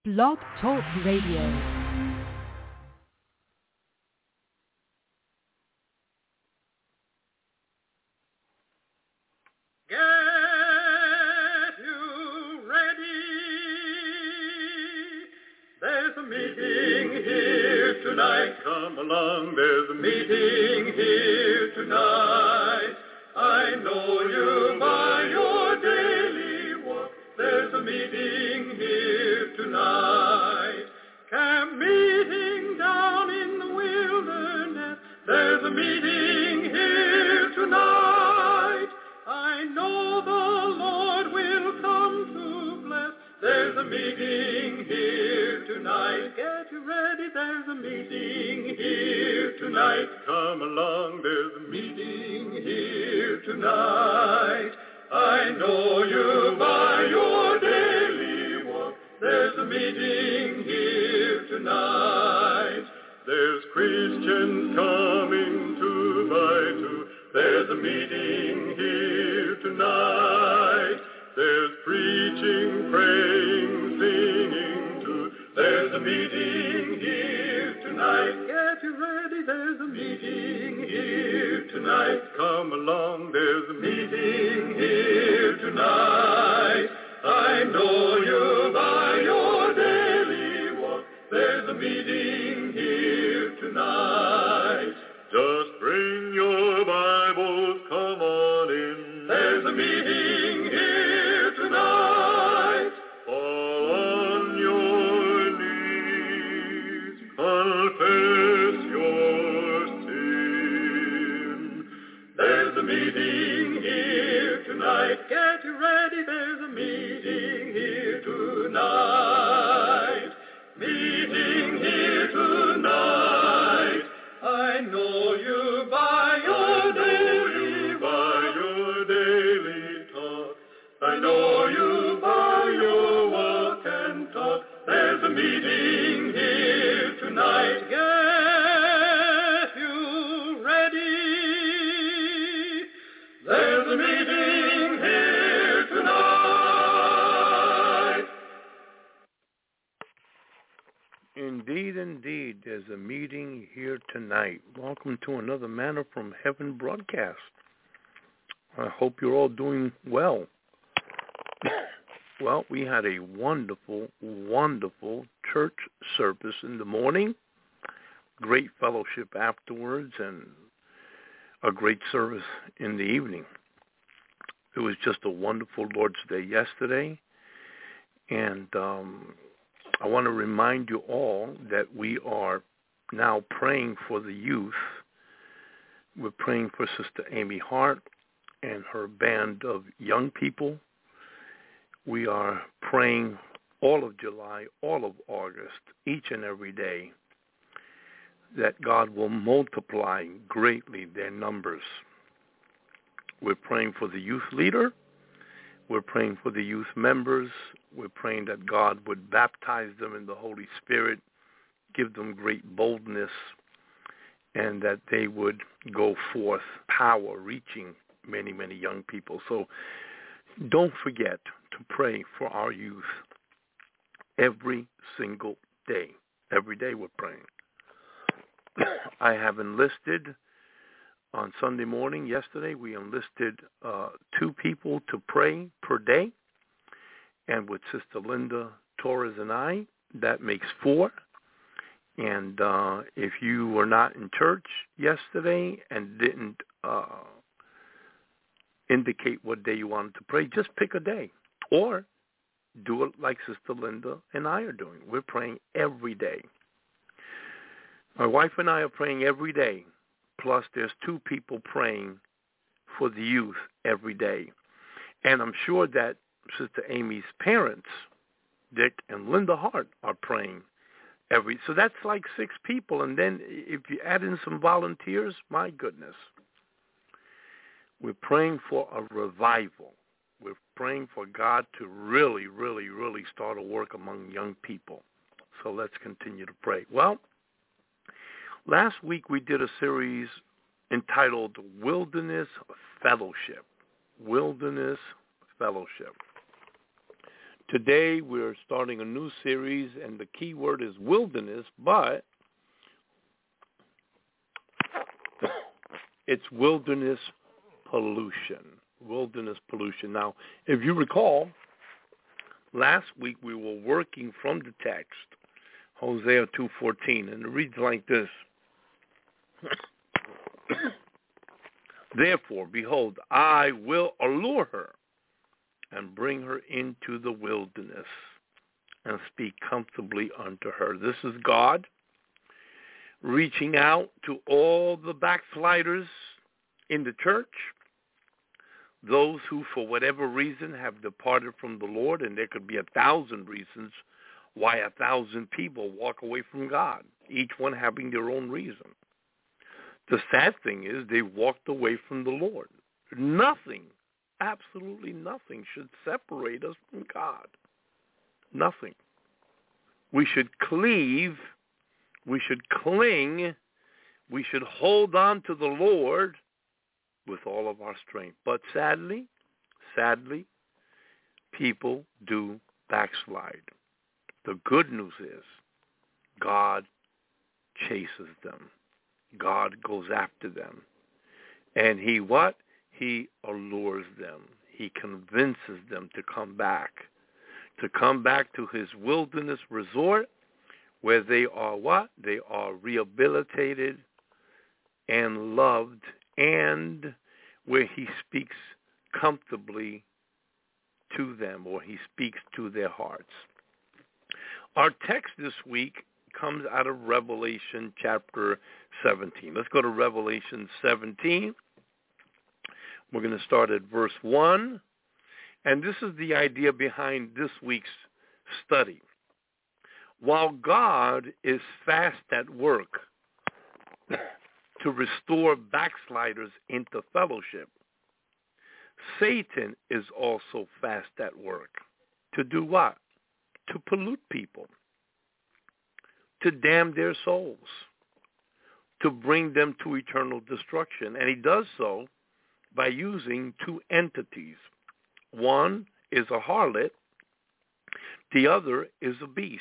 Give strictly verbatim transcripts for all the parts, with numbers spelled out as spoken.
Blog Talk Radio. Meeting here tonight, come along, there's a meeting here tonight. I know you by your daily walk, there's a meeting here tonight. Camp meeting down in the wilderness, there's a meeting here tonight. I know the Lord will come to bless, there's a meeting here tonight. Get you ready, there's a meeting here tonight. Come along, there's a meeting here tonight. I know you by your daily walk, there's a meeting here tonight. There's Christians coming two by two, there's a meeting here tonight. There's preaching, praying, singing too. There's a meeting here tonight. Get you ready, there's a meeting here tonight. Come along, there's a meeting here tonight. I know you by your daily walk. There's a meeting here tonight. Just bring your Bibles, come on in. There's a meeting here tonight. Fall on your knees, confess your sin. There's a meeting here tonight. Get you ready, there's a meeting here tonight. Meeting here tonight. I know you by your daily, by your daily talk. I know you by your walk and talk. There's a meeting here tonight. Get you ready. There's a meeting here tonight. Indeed, indeed, there's a meeting here tonight. Welcome to another Manna from Heaven broadcast. I hope you're all doing well. Well, we had a wonderful, wonderful church service in the morning, great fellowship afterwards, and a great service in the evening. It was just a wonderful Lord's Day yesterday, and um, I want to remind you all that we are now praying for the youth. We're praying for Sister Amy Hart and her band of young people. We are praying all of July, all of August, each and every day, that God will multiply greatly their numbers. We're praying for the youth leader. We're praying for the youth members. We're praying that God would baptize them in the Holy Spirit, give them great boldness, and that they would go forth power, reaching many, many young people. So don't forget to pray for our youth every single day. Every day we're praying. I have enlisted on Sunday morning, yesterday, we enlisted uh, two people to pray per day. And with Sister Linda Torres and I, that makes four. And uh, if you were not in church yesterday and didn't uh, indicate what day you wanted to pray, just pick a day. Or do it like Sister Linda and I are doing. We're praying every day. My wife and I are praying every day. Plus, there's two people praying for the youth every day. And I'm sure that Sister Amy's parents, Dick and Linda Hart, are praying every. So that's like six people. And then if you add in some volunteers, my goodness. We're praying for a revival. We're praying for God to really, really, really start a work among young people. So let's continue to pray. Well, last week we did a series entitled Wilderness Fellowship. Wilderness Fellowship. Today we're starting a new series, and the key word is wilderness, but it's wilderness pollution. Wilderness pollution. Now, if you recall, last week we were working from the text, Hosea two fourteen, and it reads like this. Therefore, behold, I will allure her and bring her into the wilderness and speak comfortably unto her. This is God reaching out to all the backsliders in the church, those who for whatever reason have departed from the Lord, and there could be a thousand reasons why a thousand people walk away from God, each one having their own reason. The sad thing is they walked away from the Lord. Nothing, absolutely nothing should separate us from God. Nothing. We should cleave, we should cling, we should hold on to the Lord with all of our strength. But sadly, sadly, people do backslide. The good news is God chases them. God goes after them. And he what? He allures them. He convinces them to come back. To come back to his wilderness resort where they are what? They are rehabilitated and loved, and where he speaks comfortably to them, or he speaks to their hearts. Our text this week comes out of Revelation chapter seventeen. Let's go to Revelation seventeen. We're going to start at verse one. And this is the idea behind this week's study. While God is fast at work to restore backsliders into fellowship, Satan is also fast at work to do what? To pollute people, to damn their souls, to bring them to eternal destruction. And he does so by using two entities. One is a harlot. The other is a beast.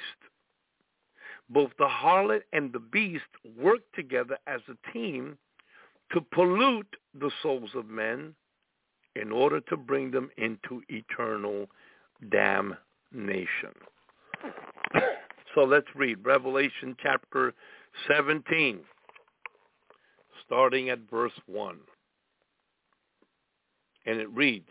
Both the harlot and the beast work together as a team to pollute the souls of men in order to bring them into eternal damnation. So let's read Revelation chapter seventeen, starting at verse one. And it reads,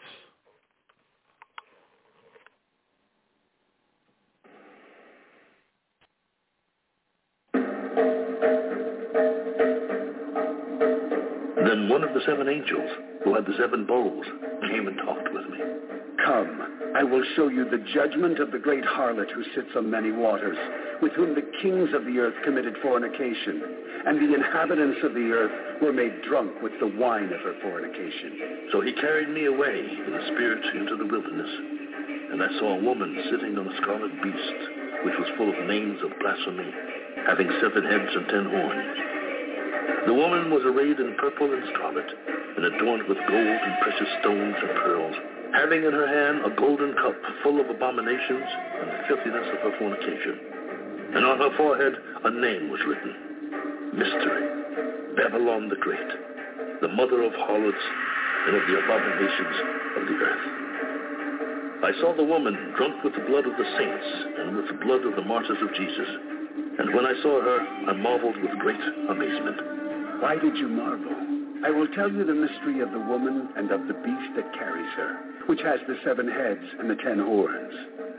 Then one of the seven angels, who had the seven bowls, came and talked with me. Come, I will show you the judgment of the great harlot who sits on many waters, with whom the kings of the earth committed fornication, and the inhabitants of the earth were made drunk with the wine of her fornication. So he carried me away in the spirit into the wilderness, and I saw a woman sitting on a scarlet beast, which was full of names of blasphemy, having seven heads and ten horns. The woman was arrayed in purple and scarlet, and adorned with gold and precious stones and pearls, having in her hand a golden cup full of abominations and the filthiness of her fornication. And on her forehead a name was written, Mystery, Babylon the Great, the mother of harlots and of the abominations of the earth. I saw the woman drunk with the blood of the saints and with the blood of the martyrs of Jesus. And when I saw her, I marveled with great amazement. Why did you marvel? I will tell you the mystery of the woman and of the beast that carries her, which has the seven heads and the ten horns.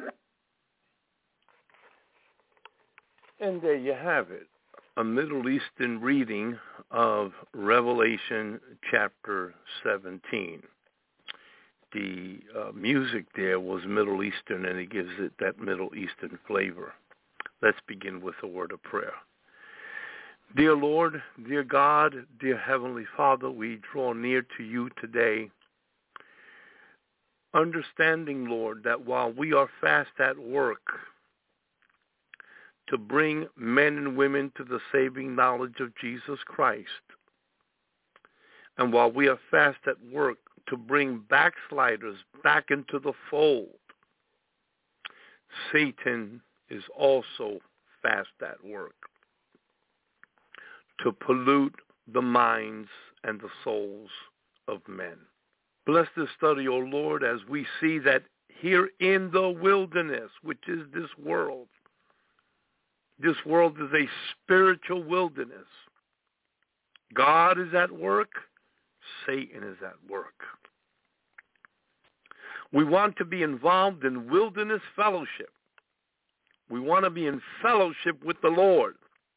And there you have it, a Middle Eastern reading of Revelation chapter seventeen. The uh, music there was Middle Eastern, and it gives it that Middle Eastern flavor. Let's begin with a word of prayer. Dear Lord, dear God, dear Heavenly Father, we draw near to you today, understanding, Lord, that while we are fast at work to bring men and women to the saving knowledge of Jesus Christ, and while we are fast at work to bring backsliders back into the fold, Satan is also fast at work to pollute the minds and the souls of men. Bless this study, O Lord, as we see that here in the wilderness, which is this world, this world is a spiritual wilderness. God is at work. Satan is at work. We want to be involved in wilderness fellowship. We want to be in fellowship with the Lord.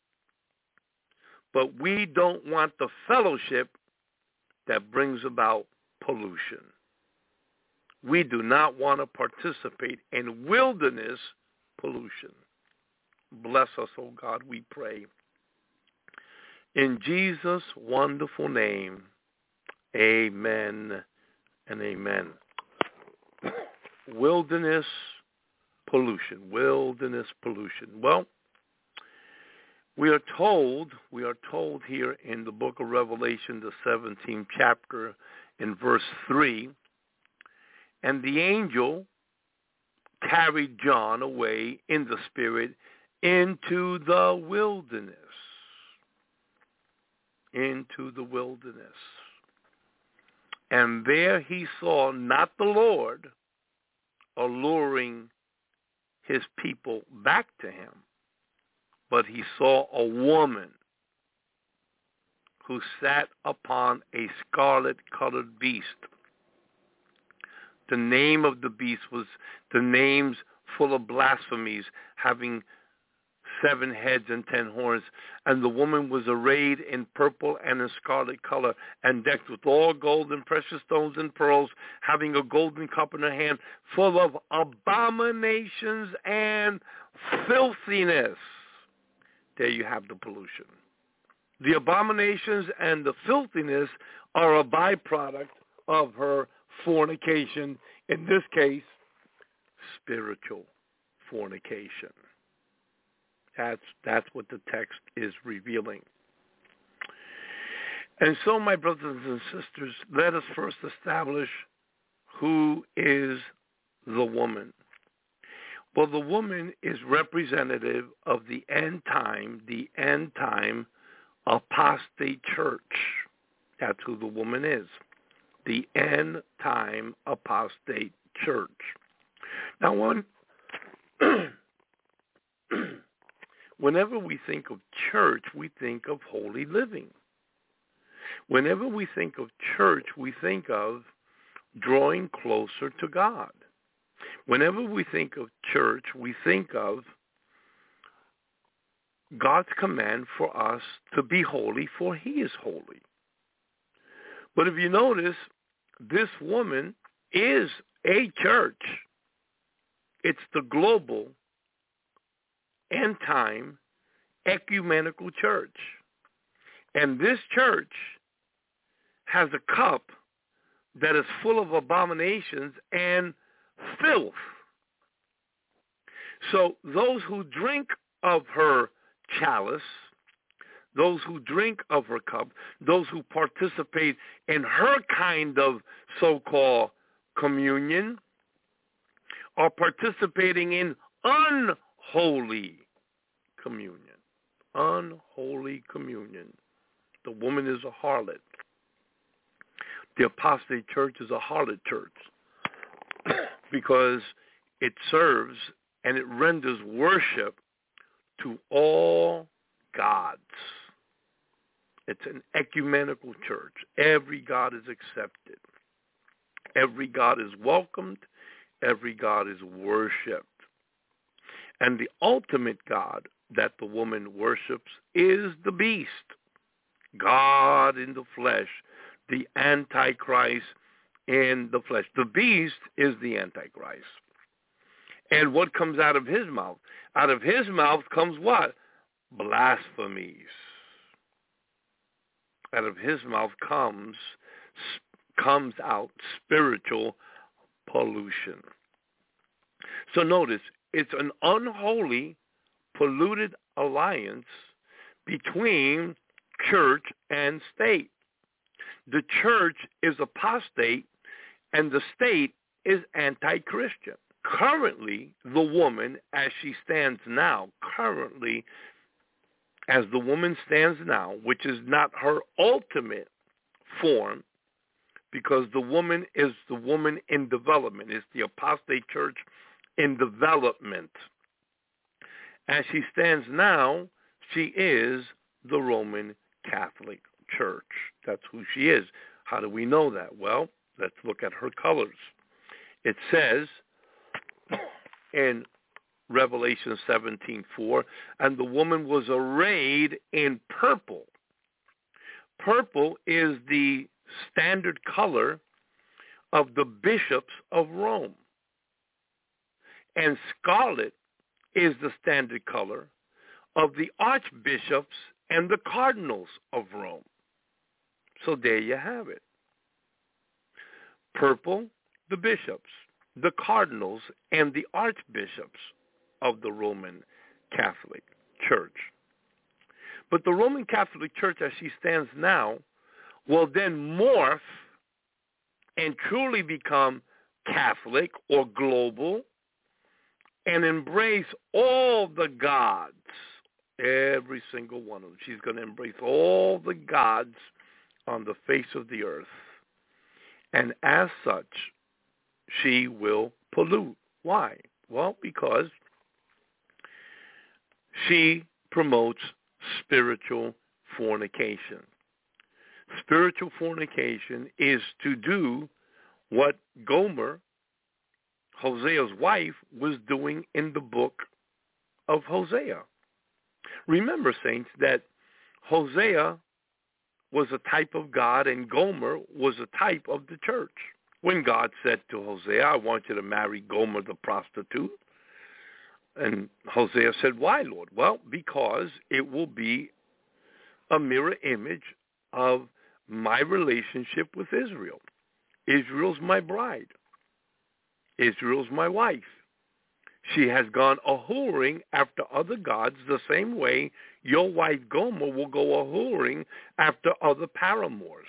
But we don't want the fellowship that brings about pollution. We do not want to participate in wilderness pollution. Bless us, O God, we pray. In Jesus' wonderful name, amen and amen. Wilderness pollution, wilderness pollution. Well, we are told, we are told here in the book of Revelation, the seventeenth chapter, in verse three, and the angel carried John away in the spirit into the wilderness, into the wilderness. And there he saw not the Lord alluring his people back to him, but he saw a woman who sat upon a scarlet-colored beast. The name of the beast was the names full of blasphemies, having seven heads and ten horns. And the woman was arrayed in purple and in scarlet color, and decked with all gold and precious stones and pearls, having a golden cup in her hand, full of abominations and filthiness. There you have the pollution. The abominations and the filthiness are a byproduct of her fornication, in this case, spiritual fornication. That's, that's what the text is revealing. And so, my brothers and sisters, let us first establish who is the woman. Well, the woman is representative of the end time, the end time apostate church. That's who the woman is. The end time apostate church. Now, one, whenever we think of church, we think of holy living. Whenever we think of church, we think of drawing closer to God. Whenever we think of church, we think of God's command for us to be holy, for he is holy. But if you notice, this woman is a church. It's the global, end-time, ecumenical church. And this church has a cup that is full of abominations and filth. So those who drink of her chalice, those who drink of her cup, those who participate in her kind of so-called communion, are participating in unholy communion. Unholy communion. The woman is a harlot. The apostate church is a harlot church because it serves and it renders worship to all gods. It's an ecumenical church. Every God is accepted. Every God is welcomed. Every God is worshipped. And the ultimate God that the woman worships is the beast, God in the flesh, the Antichrist in the flesh. The beast is the Antichrist. And what comes out of his mouth? Out of his mouth comes what? Blasphemies. Out of his mouth comes comes out spiritual pollution. So notice, it's an unholy, polluted alliance between church and state. The church is apostate and the state is anti-Christian. currently, the woman, as she stands now, currently, as the woman stands now, which is not her ultimate form, because the woman is the woman in development. It's the apostate church in development. As she stands now, she is the Roman Catholic Church. That's who she is. How do we know that? Well, let's look at her colors. It says in Revelation seventeen four, and the woman was arrayed in purple. Purple is the standard color of the bishops of Rome. And scarlet is the standard color of the archbishops and the cardinals of Rome. So there you have it. Purple, the bishops, the cardinals, and the archbishops of the Roman Catholic Church. But the Roman Catholic Church, as she stands now, will then morph and truly become Catholic or global and embrace all the gods, every single one of them. She's going to embrace all the gods on the face of the earth. And as such, she will pollute. Why? Well, because she promotes spiritual fornication. Spiritual fornication is to do what Gomer, Hosea's wife, was doing in the book of Hosea. Remember, saints, that Hosea was a type of God and Gomer was a type of the church. When God said to Hosea, I want you to marry Gomer the prostitute, and Hosea said, why, Lord? Well, because it will be a mirror image of my relationship with Israel. Israel's my bride. Israel's my wife. She has gone a-whoring after other gods the same way your wife Gomer will go a-whoring after other paramours.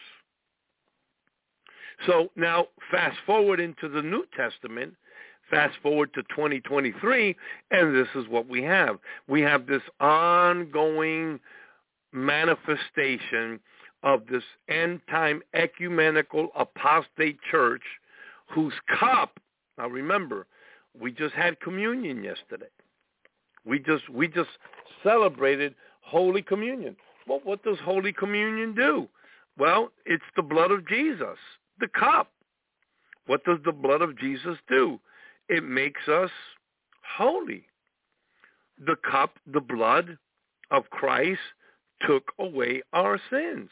So now fast forward into the New Testament, fast forward to twenty twenty-three, and this is what we have. We have this ongoing manifestation of this end-time ecumenical apostate church whose cup, now remember, we just had communion yesterday. We just we just celebrated Holy Communion. Well, what does Holy Communion do? Well, it's the blood of Jesus, the cup. What does the blood of Jesus do? It makes us holy. The cup, the blood of Christ, took away our sins.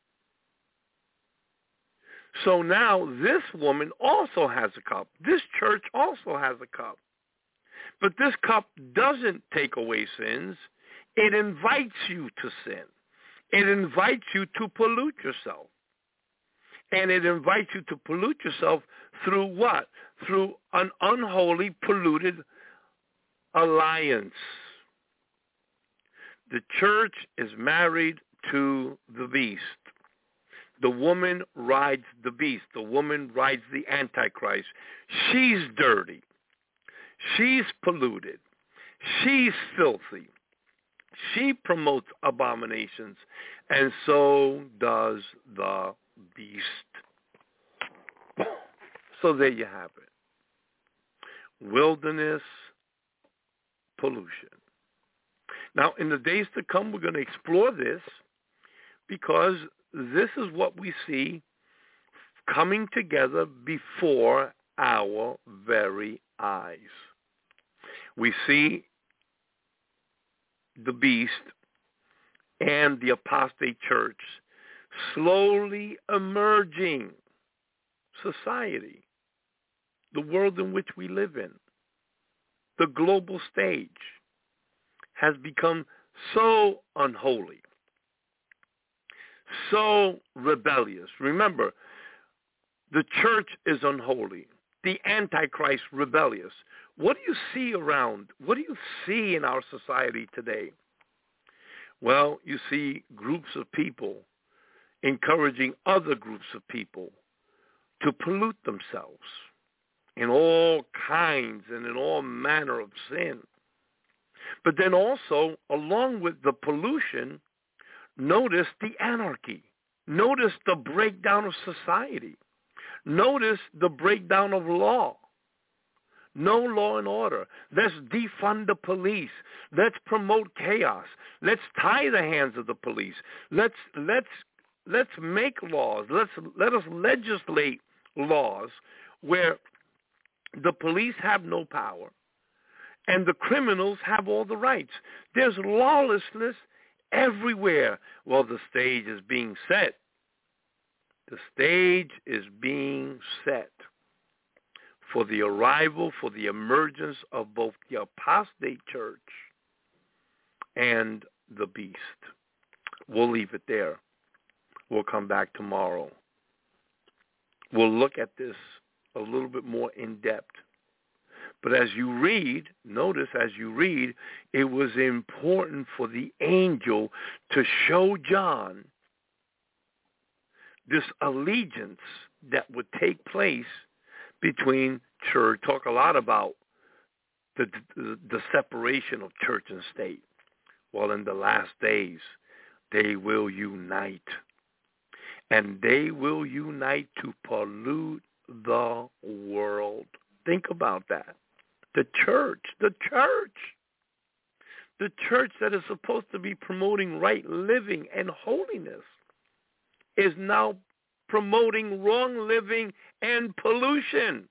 So now this woman also has a cup. This church also has a cup. But this cup doesn't take away sins. It invites you to sin. It invites you to pollute yourself. And it invites you to pollute yourself through what? Through an unholy, polluted alliance. The church is married to the beast. The woman rides the beast. The woman rides the Antichrist. She's dirty. She's polluted. She's filthy. She promotes abominations. And so does the beast. So there you have it. Wilderness pollution. Now, in the days to come, we're going to explore this because this is what we see coming together before our very eyes. We see the beast and the apostate church slowly emerging society, the world in which we live in, the global stage has become so unholy, so rebellious. Remember, the church is unholy. The Antichrist rebellious. What do you see around? What do you see in our society today? Well, you see groups of people encouraging other groups of people to pollute themselves. in all kinds and in all manner of sin. But then also, along with the pollution, notice the anarchy. Notice the breakdown of society. Notice the breakdown of law. No law and order. Let's defund the police. Let's promote chaos. Let's tie the hands of the police. Let's let's let's make laws. Let's let us legislate laws where the police have no power and the criminals have all the rights. There's lawlessness everywhere. Well, the stage is being set. The stage is being set for the arrival, for the emergence of both the apostate church and the beast. We'll leave it there. We'll come back tomorrow. We'll look at this a little bit more in depth. But as you read, notice as you read, it was important for the angel to show John this allegiance that would take place between church. Talk a lot about the, the the separation of church and state. Well, in the last days, they will unite. And they will unite to pollute the world. Think about that. The church, the church, the church that is supposed to be promoting right living and holiness is now promoting wrong living and pollution.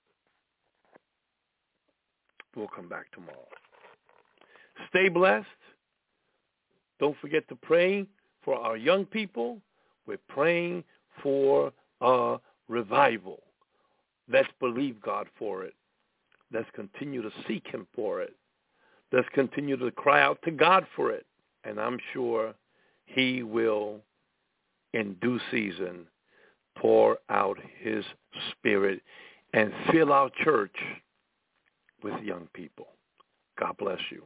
We'll come back tomorrow. Stay blessed. Don't forget to pray for our young people. We're praying for a revival. Let's believe God for it. Let's continue to seek him for it. Let's continue to cry out to God for it. And I'm sure he will, in due season, pour out his spirit and fill our church with young people. God bless you.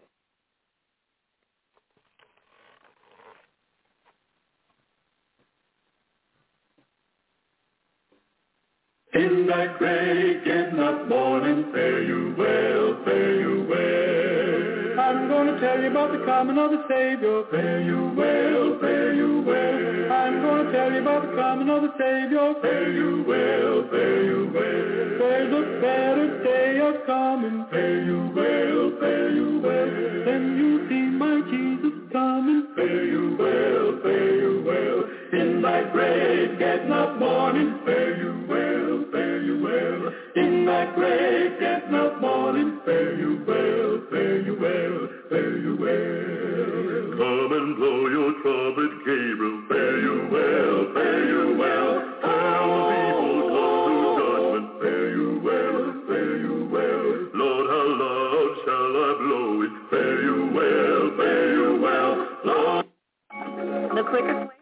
In that great getting up morning, fare you well, fare you well. I'm going to tell you about the coming of the Savior. Fare you well, fare you well. I'm going to tell you about the coming of the Savior. Fare you well, fare you well. There's a better day a coming. Fare you well, fare you well. Then you see my Jesus coming. Fare you well, fare you well. In that great getting up morning, fare you well, fare you well. In that great getting up morning, fare you well, fare you well, fare you well. Come and blow your trumpet, Gabriel, fare you well, fare you well. All people come to judgment, fare you well, fare you well. Lord, how loud shall I blow it, fare you well, fare you well. Lord. The quickest way.